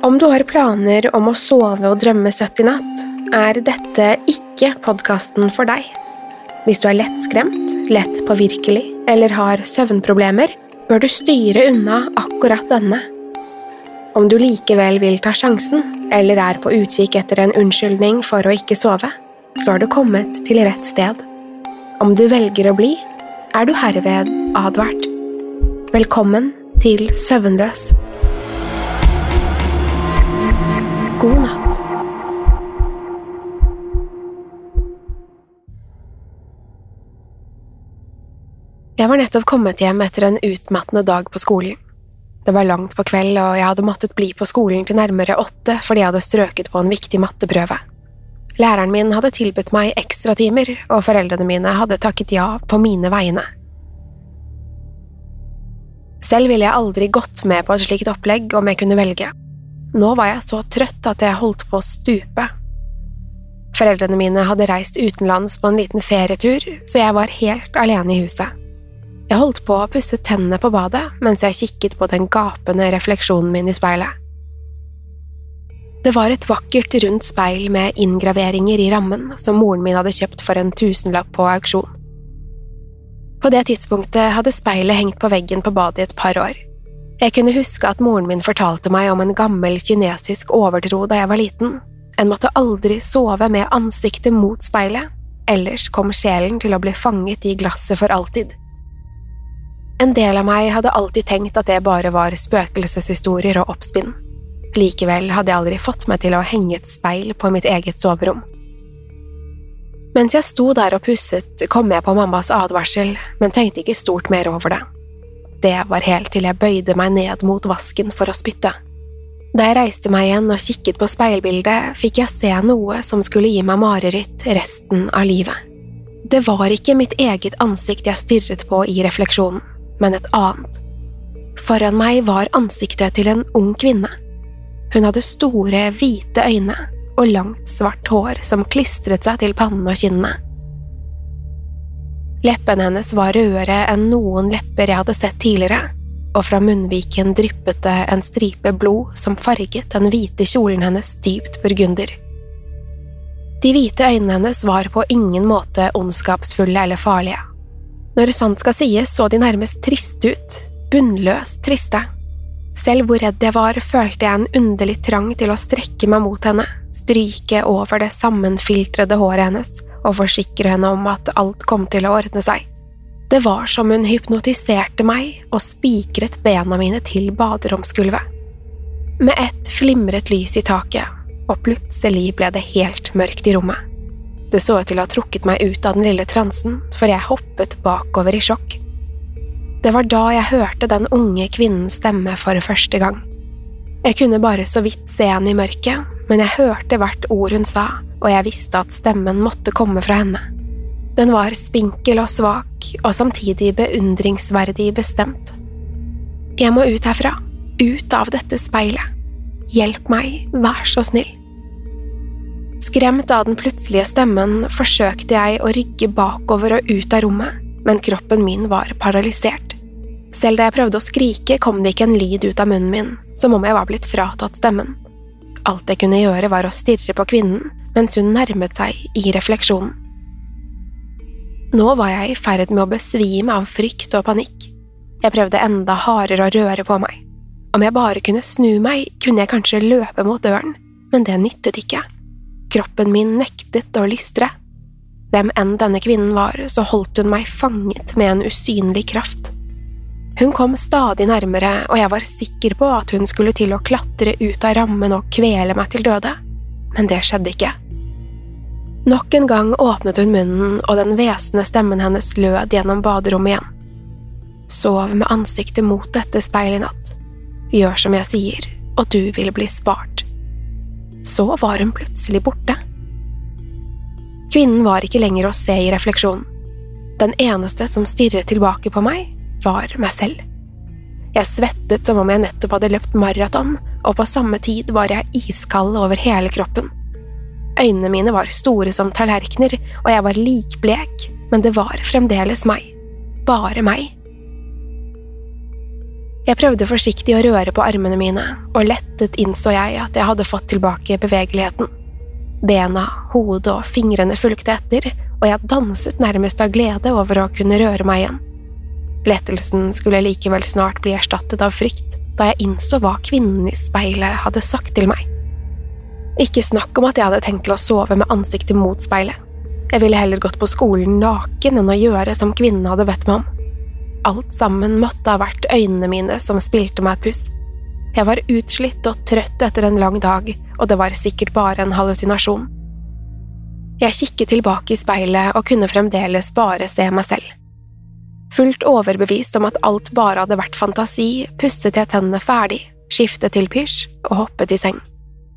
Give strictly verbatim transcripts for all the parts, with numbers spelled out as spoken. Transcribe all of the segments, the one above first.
Om du har planer om å sove og drømme søtt i natt, er dette ikke podcasten for deg. Hvis du er lett skremt, lett påvirkelig eller har søvnproblemer, bør du styre unna akkurat denne. Om du likevel vil ta sjansen, eller er på utkikk etter en unnskyldning for å ikke sove, så har du kommet til rett sted. Om du velger å bli, er du herved advart. Velkommen til Søvnløs. God natt. Jeg var nettopp kommet hjem etter en utmattende dag på skolen. Det var langt på kveld, og jeg hadde måttet bli på skolen til nærmere åtte fordi jeg hadde strøket på en viktig matteprøve. Læreren min hadde tilbudt meg ekstra timer, og foreldrene mine hadde takket ja på mine vegne. Selv ville jeg aldri gått med på et slikt opplegg om jeg kunne velge. Nå var jeg så trøtt at jeg holdt på å stupe. Foreldrene mine hadde reist utenlands på en liten ferietur, så jeg var helt alene i huset. Jeg holdt på å pusse tennene på badet mens jeg kikket på den gapende refleksjonen min i speilet. Det var et vakkert rundt speil med inngraveringer i rammen som moren min hadde kjøpt for en tusenlapp på auksjon. På det tidspunktet hadde speilet hengt på veggen på badet i et par år. Jeg kunne huske at moren min fortalte meg om en gammel kinesisk overtro da jeg var liten. En måtte aldri sove med ansiktet mot speilet, ellers kom sjelen til å bli fanget i glasset for alltid. En del av meg hadde alltid tenkt at det bare var spøkelseshistorier og oppspinn. Likevel hadde jeg aldri fått meg til å henge et speil på mitt eget soverom. Mens jeg sto der og pusset, kom jeg på mammas advarsel, men tenkte ikke stort mer over det. Det var helt til jeg bøyde meg ned mot vasken for å spytte. Da jeg reiste meg igjen og kikket på speilbildet, fikk jeg se noe som skulle gi meg mareritt resten av livet. Det var ikke mitt eget ansikt jeg stirret på i refleksjonen, men et annet. Foran meg var ansiktet til en ung kvinne. Hun hadde store, hvite øyne og langt, svart hår som klistret seg til pannen og kinnene. Leppene hennes var rødere enn noen lepper jeg hadde sett tidligere, og fra munnviken dryppet det en stripe blod som farget den hvite kjolen hennes dypt burgunder. De hvite øynene hennes var på ingen måte ondskapsfulle eller farlige. Når sant skal sies, så de nærmest triste ut, bunnløst triste. Selv hvor redd jeg var, følte jeg en underlig trang til å strekke meg mot henne, stryke over det sammenfiltrede håret hennes, og forsikre henne om at alt kom til å ordne seg. Det var som hun hypnotiserte meg og spikret bena mine til baderomsgulvet. Med ett flimret lys i taket, og plutselig ble det helt mørkt i rommet. Det så ut til å ha trukket meg ut av den lille transen, for jeg hoppet bakover i sjokk. Det var da jeg hørte den unge kvinnens stemme for første gang. Jeg kunne bare så vidt se henne i mørket, men jeg hørte hvert ord hun sa, og jeg visste at stemmen måtte komme fra henne. Den var spinkel og svak, og samtidig beundringsverdig bestemt. Jeg må ut herfra, ut av dette speilet. Hjelp meg, vær så snill. Skremt av den plutselige stemmen forsøkte jeg å rygge bakover og ut av rommet, men kroppen min var paralysert. Selv da jeg prøvde å skrike, kom det ikke en lyd ut av munnen min, som om jeg var blitt fratatt stemmen. Alt jeg kunne gjøre var å stirre på kvinnen, mens hun nærmet seg i refleksjonen. Nå var jeg i ferd med å besvime av frykt og panikk. Jeg prøvde enda hardere å røre på meg. Om jeg bare kunne snu meg, kunne jeg kanskje løpe mot døren, men det nyttet ikke. Kroppen min nektet å lystre. Hvem enn denne kvinnen var, så holdt hun meg fanget med en usynlig kraft. Hun kom stadig nærmere, og jeg var sikker på at hun skulle til å klatre ut av rammen og kvele meg til døde, men det skjedde ikke. Nok en gang åpnet hun munnen, og den hvesende stemmen hennes lød gjennom baderommet igjen. Sov med ansiktet mot dette speilet i natt. Gjør som jeg sier, og du vil bli spart. Så var hun plutselig borte. Kvinnen var ikke lenger å se i refleksjonen. Den eneste som stirret tilbake på meg, var meg selv. Jeg svettet som om jeg nettopp hadde løpt maraton, og på samme tid var jeg iskald over hele kroppen. Øynene mine var store som tallerkener, og jeg var likblek, men det var fremdeles meg. Bare meg. Jeg prøvde forsiktig å røre på armene mine, og lettet innså jeg at jeg hadde fått tilbake bevegeligheten. Bena, hodet og fingrene fulgte etter, og jeg danset nærmest av glede over å kunne røre meg igjen. Lettelsen skulle likevel snart bli erstattet av frykt, da jeg innså hva kvinnen i speilet hadde sagt til meg. Ikke snakk om at jeg hadde tenkt til å sove med ansiktet mot speilet. Jeg ville heller gått på skolen naken enn å gjøre som kvinnen hadde bedt meg om. Alt sammen måtte ha vært øynene mine som spilte meg et puss. Jeg var utslitt og trøtt etter en lang dag, og det var sikkert bare en hallusinasjon. Jeg kikket tilbake i speilet og kunne fremdeles bare se meg selv. Fullt overbevist om at alt bare hadde vært fantasi, pusset jeg tennene ferdig, skiftet til pysj og hoppet i seng.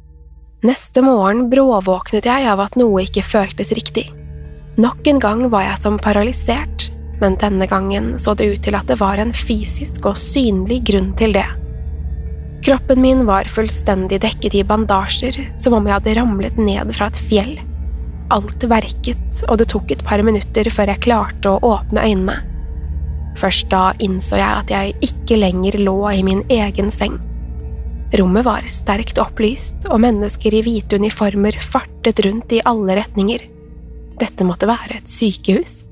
Neste morgen bråvåknet jeg av at noe ikke føltes riktig. Nok en gang var jeg som paralysert, men denne gangen så det ut til at det var en fysisk og synlig grunn til det. Kroppen min var fullstendig dekket i bandasjer, som om jeg hadde ramlet ned fra et fjell. Alt verket, og det tok et par minutter før jeg klarte å åpne øynene. Først da innså jeg at jeg ikke lenger lå i min egen seng. Rommet var sterkt opplyst, og mennesker i hvite uniformer fartet rundt i alle retninger. Dette måtte være et sykehus.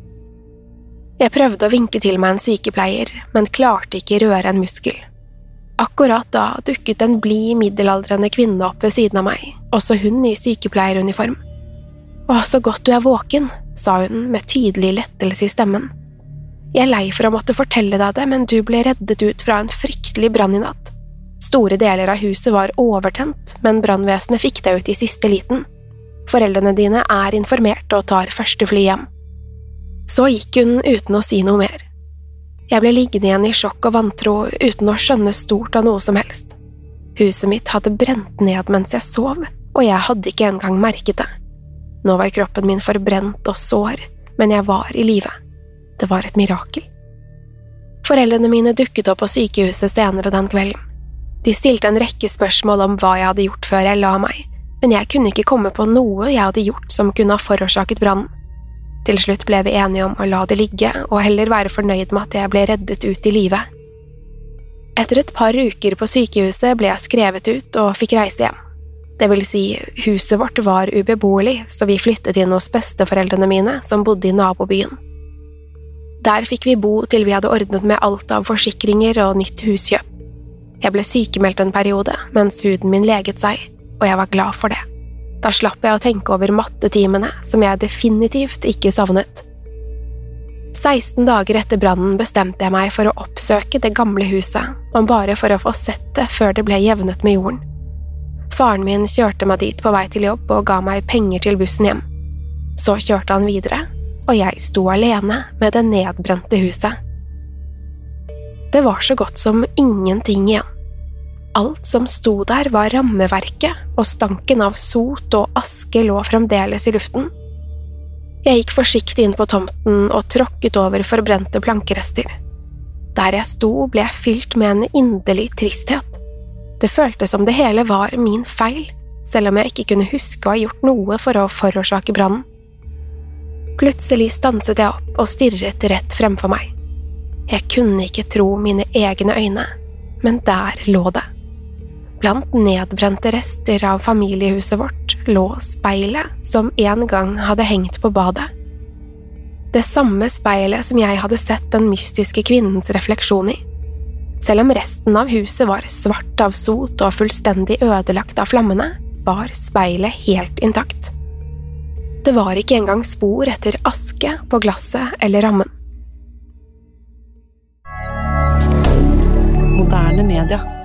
Jeg prøvde å vinke til meg en sykepleier, men klarte ikke røre en muskel. Akkurat da dukket en blid middelaldrende kvinne opp ved siden av meg, også hun i sykepleieruniform. «Å, så godt du er våken», sa hun med tydelig lettelse i stemmen. «Jeg er lei for å måtte fortelle deg det, men du ble reddet ut fra en fryktelig brann i natt. Store deler av huset var overtent, men brannvesenet fikk deg ut i siste liten. Foreldrene dine er informert og tar første fly hjem.» Så gikk hun uten å si noe mer. Jeg ble liggende igjen i sjokk og vantro uten å skjønne stort av noe som helst. Huset mitt hadde brent ned mens jeg sov, og jeg hadde ikke engang merket det. Nå var kroppen min forbrent og sår, men jeg var i live. Det var et mirakel. Foreldrene mine dukket opp på sykehuset senere den kvelden. De stilte en rekke spørsmål om hva jeg hadde gjort før jeg la meg, men jeg kunne ikke komme på noe jeg hadde gjort som kunne ha forårsaket brannen. Til slutt ble vi enige om å la det ligge, og heller være fornøyd med at jeg ble reddet ut i live. Etter et par uker på sykehuset ble jeg skrevet ut og fikk reise hjem. Det vil si, huset vårt var ubeboelig, så vi flyttet inn hos besteforeldrene mine, som bodde i nabobyen. Der fikk vi bo til vi hadde ordnet med alt av forsikringer og nytt huskjøp. Jeg ble sykemeldt en periode, mens huden min leget seg, og jeg var glad for det. Da slapp jeg å tenke over mattetimene, som jeg definitivt ikke savnet. seksten dager etter brannen bestemte jeg meg for å oppsøke det gamle huset, og bare for å få sett det før det ble jevnet med jorden. Faren min kjørte meg dit på vei til jobb og ga meg penger til bussen hjem. Så kjørte han videre, og jeg sto alene med det nedbrente huset. Det var så godt som ingenting igjen. Alt som sto der var rammeverket, og stanken av sot og aske lå fremdeles i luften. Jeg gikk forsiktig inn på tomten og tråkket over forbrente plankerester. Der jeg sto ble jeg fylt med en inderlig tristhet. Det føltes som det hele var min feil, selv om jeg ikke kunne huske å ha gjort noe for å forårsake brannen. Plutselig stanset jeg opp og stirret rett fremfor meg. Jeg kunne ikke tro mine egne øyne, men der lå det. Blant nedbrente rester av familiehuset vårt lå speilet som en gang hadde hengt på badet. Det samme speilet som jeg hadde sett den mystiske kvinnens refleksjon i. Selv om resten av huset var svart av sot og fullstendig ødelagt av flammene, var speilet helt intakt. Det var ikke engang spor etter aske på glasset eller rammen. Moderne media.